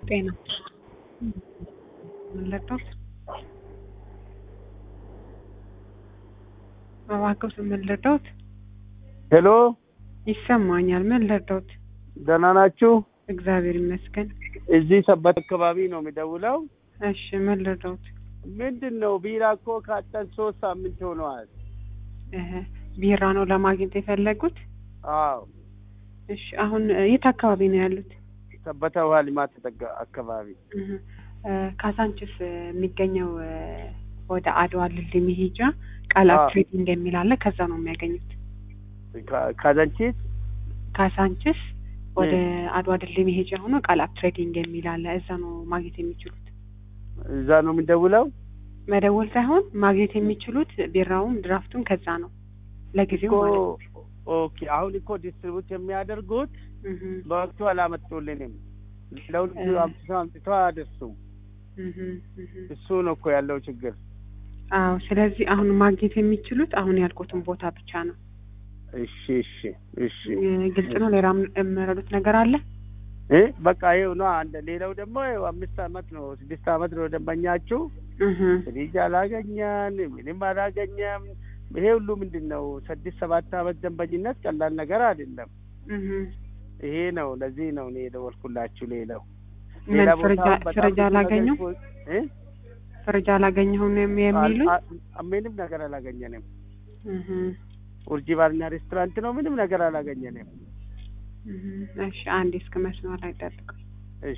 ጤና ምን ልርዳዎት? እባክዎት ምን ልርዳዎት? ሄሎ ይሰማኛል። ምን ልርዳዎት? ደህና ናችሁ? እግዚአብሔር ይመስገን። እዚህ ሰበት አካባቢ ነው የሚደውለው። እሺ ምን ልርዳዎት? ምንድነው ቢራ እኮ ካጠን 3 ሳምንት ሆነዋል። ቢራ ነው ለማግኘት የፈለጉት? አዎ። እሺ አሁን የት አካባቢ ነው ያሉት? ሰበታ ውሃ ልማት አካባቢ። ካሳንችስ የሚገኘው ወደ አድዋ ድልድይ መሄጃ ቃላት ትሬዲንግ የሚል አለ። ከዛ ነው የሚያገኙት። ካሳንችስ ወደ አድዋ ድልድይ መሄጃ ሆኖ ቃላት ትሬዲንግ የሚል አለ። እዛ ነው ማግኘት የሚችሉት። እዛ ነው የምንደውለው? መደወል ሳይሆን ማግኘት የሚችሉት ቢራውም ድራፍቱን ከዛ ነው ለጊዜው ማለት ነው። ኦኬ። አሁን እኮ ዲስትሪቢዩት የሚያደርጉት በወቅቱ አላመጡልንም። ለሁሉ አምጥተው አደረሱ። እሱ ነው እኮ ያለው ችግር። አዎ። ስለዚህ አሁን ማግኘት የሚችሉት አሁን ያልኩትን ቦታ ብቻ ነው። እሺ እሺ እሺ። ግልጽ ነው። ሌላ የምረዱት ነገር አለ? በቃ ይኸው ነው። አንድ ሌላው ደግሞ 5 አመት ነው 6 አመት ነው ደንበኛችሁ። ፍሪጅ አላገኘን፣ ምንም አላገኘም። ይሄ ሁሉ ምንድነው? 6-7 አመት ደንበኝነት ቀላል ነገር አይደለም። ይሄ ነው። ለዚህ ነው እኔ የደወልኩላችሁ። ሌላ ፍሪጅ አላገኘው ፍሪጅ አላገኘሁም የሚሉት ምንም ነገር አላገኘንም። ኡርጂ ባርና ሬስቶራንት ነው። ምንም ነገር አላገኘንም። እሺ አንዴ እስከ መስመር ላይ ጠብቁ። እሺ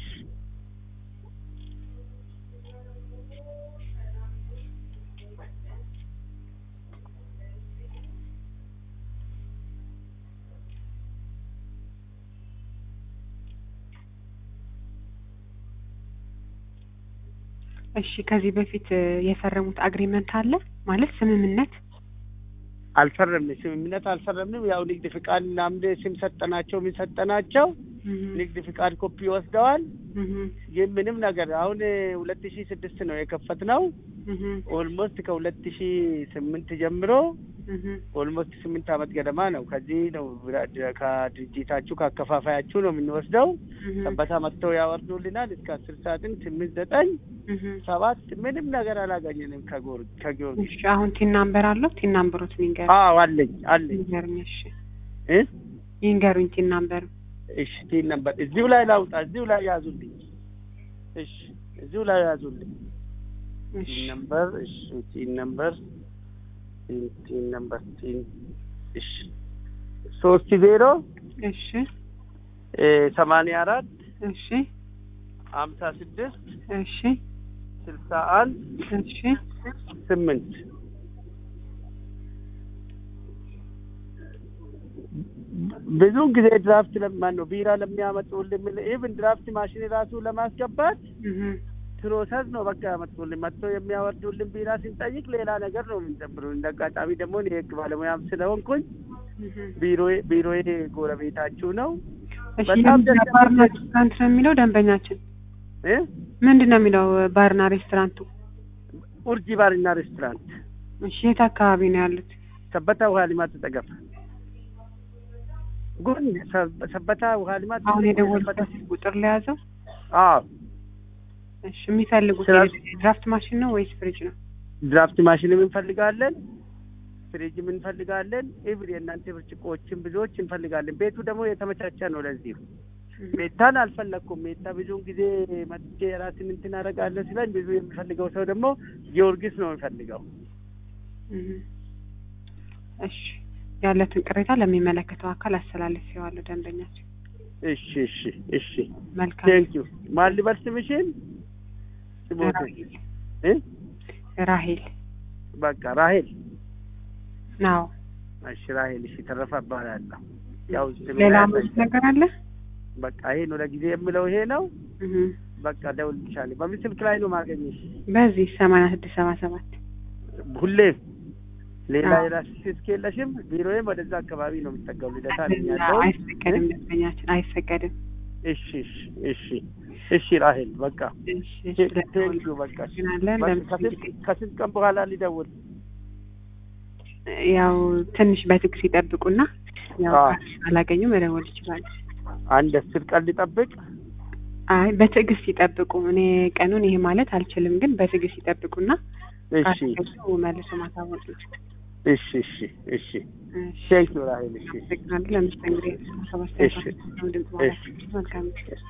እሺ ከዚህ በፊት የፈረሙት አግሪመንት አለ ማለት ስምምነት? አልፈረምንም። ስምምነት አልፈረምንም። ያው ንግድ ፍቃድ ምናምን ስም ሰጠናቸው። ምን ሰጠናቸው? ንግድ ፍቃድ ኮፒ ወስደዋል። ግን ምንም ነገር አሁን 2006 ነው የከፈትነው። ኦልሞስት ከ2008 ጀምሮ ኦልሞስት 8 አመት ገደማ ነው። ከዚህ ነው ከድርጅታችሁ ካከፋፋያችሁ ነው የምንወስደው። ሰበታ መጥተው ያወርዱልናል። እስከ 10 ሰዓትን 8 9 7 ምንም ነገር አላገኘንም ከጊዮርጊስ። እሺ አሁን ቲን ናምበር አለው? ቲን ናምበሩት ንገር። አዎ አለኝ። እሺ ይንገሩኝ ቲን ናምበር። እሺ ቲን ናምበር እዚሁ ላይ ላውጣ? እዚሁ ላይ ያዙልኝ። እሺ እዚሁ ላይ ያዙልኝ። ቲን ናምበር። እሺ ቲን ናምበር እሺ 30 እሺ 84 እሺ 56 እሺ 61 እሺ 8 ብዙውን ጊዜ ድራፍት ለማን ነው ቢራ ለሚያመጡልን ኢቭን ድራፍት ማሽን ራሱ ለማስገባት ፕሮሰስ ነው። በቃ ያመጡልን መጥተው የሚያወርዱልን ቢራ ስንጠይቅ ሌላ ነገር ነው የምንጨምረው። እንደ አጋጣሚ ደግሞ እኔ የህግ ባለሙያም ስለሆንኩኝ ቢሮዬ ጎረቤታችሁ ነው። በጣም ባርና ሬስቶራንት ነው የሚለው ደንበኛችን። ምንድን ነው የሚለው ባርና ሬስቶራንቱ? ኡርጂ ባርና ሬስቶራንት። እሺ የት አካባቢ ነው ያሉት? ሰበታ ውሃ ልማት ተጠገፍ ጎን ሰበታ ውሃ ልማት። አሁን የደወልኩት ቁጥር ለያዘው? አዎ። እሺ የሚፈልጉት ድራፍት ማሽን ነው ወይስ ፍሪጅ ነው? ድራፍት ማሽንም እንፈልጋለን፣ ፍሪጅም እንፈልጋለን። ኢቭን የእናንተ ብርጭቆዎችን ብዙዎች እንፈልጋለን። ቤቱ ደግሞ የተመቻቸ ነው። ለዚህ ሜታን አልፈለኩም። ሜታ ብዙውን ጊዜ መጥቼ ራስን እንትን አደርጋለሁ ሲለኝ ብዙ የሚፈልገው ሰው ደግሞ ጊዮርጊስ ነው የሚፈልገው። እሺ ያለትን ቅሬታ ለሚመለከተው አካል አስተላልፌዋለሁ ደንበኛችን። እሺ እሺ እሺ መልካም ቴንኪው። ማን ልበል ስምሽን? ራሄል። በቃ ራሄል ነው። እሺ ራሄል። እሺ ተረፈ እባላለሁ። ያው ሌላ ምን ነገር አለ? በቃ ይሄ ነው ለጊዜ የምለው ይሄ ነው። በቃ ደውልልሻለሁ። በምን ስልክ ላይ ነው ማገኘሽ? በዚህ 8677 ሁሌ ሌላ የራስሽ ስልክ የለሽም? ቢሮዬም ወደዛ አካባቢ ነው የምትጠጋው። ልደታ ነኝ ያለው። አይፈቀድም ደንበኛችን አይፈቀድም። እሺ እሺ እሺ እሺ ራሄል በቃ ቴንኪው። በቃ ከስንት ቀን በኋላ ሊደውል? ያው ትንሽ በትዕግስት ይጠብቁና ያው አላገኙ መደወል ይችላል። አንድ 10 ቀን ሊጠብቅ አይ በትዕግስት ይጠብቁ። እኔ ቀኑን ይሄ ማለት አልችልም፣ ግን በትዕግስት ይጠብቁና እሺ መልሶ ማሳወቅ ነው። እሺ እሺ እሺ ቴንክ ዩ ራሄል። እሺ ለምስተንግሬ ሰባስተኛ እሺ ነው ድምጽ ማለት ነው። መልካም